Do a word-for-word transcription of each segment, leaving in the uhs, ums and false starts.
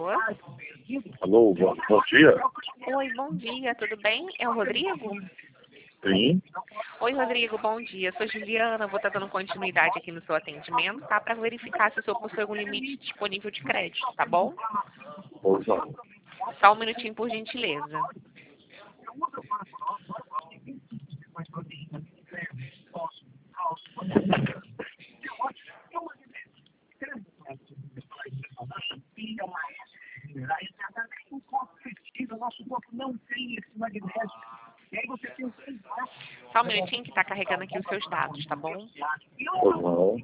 Alô? Alô, bom, bom dia. Oi, bom dia, tudo bem? É o Rodrigo? Sim. Oi, Rodrigo, bom dia. Sou Juliana, vou estar dando continuidade aqui no seu atendimento, tá? Para verificar se o senhor possui algum limite disponível de crédito, tá bom? Pois não. Só um minutinho, por gentileza. Só um minutinho que está carregando aqui os seus dados, tá bom? Pois não.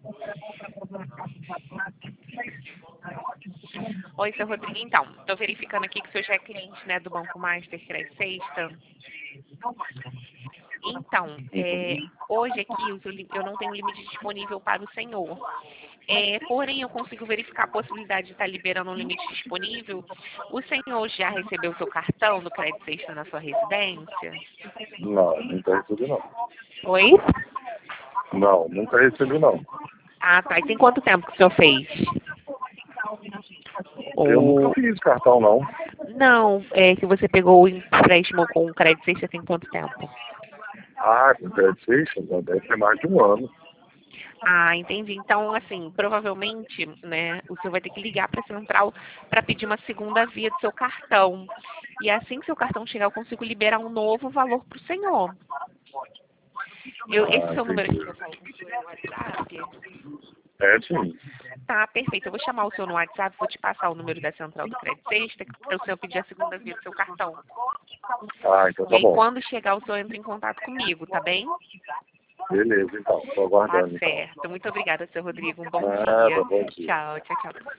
Oi, seu Rodrigo. Então, estou verificando aqui que o senhor já é cliente, né, do Banco Master Credit Sexta. Então, é, hoje aqui o seu li- eu não tenho limite disponível para o senhor. É, porém, eu consigo verificar a possibilidade de estar liberando um limite disponível. O senhor já recebeu o seu cartão do Credit Sexta na sua residência? Não, nunca recebi não. Oi? Não, nunca recebi não. Ah, tá. E tem quanto tempo que o senhor fez? Eu Ou... nunca fiz cartão não. Não, é que você pegou o empréstimo com o Credit Sexta tem quanto tempo? Ah, com Credit Sexta deve ter mais de um ano. Ah, entendi. Então, assim, provavelmente, né, o senhor vai ter que ligar para a central para pedir uma segunda via do seu cartão. E assim que seu cartão chegar, eu consigo liberar um novo valor para o senhor. Eu, esse Ah, seu número aqui entendi. que eu falo com o senhor é o WhatsApp? É sim. Tá, perfeito. Eu vou chamar o senhor no WhatsApp, vou te passar o número da central do Credit Sexta para o senhor pedir a segunda via do seu cartão. Ah, então E tá aí, bom. quando chegar, o senhor entra em contato comigo, tá bem? Beleza, então. Tô Tá aguardando então. certo. Muito obrigada, seu Rodrigo. Um bom Nada, dia. bom dia. Tchau, tchau, tchau.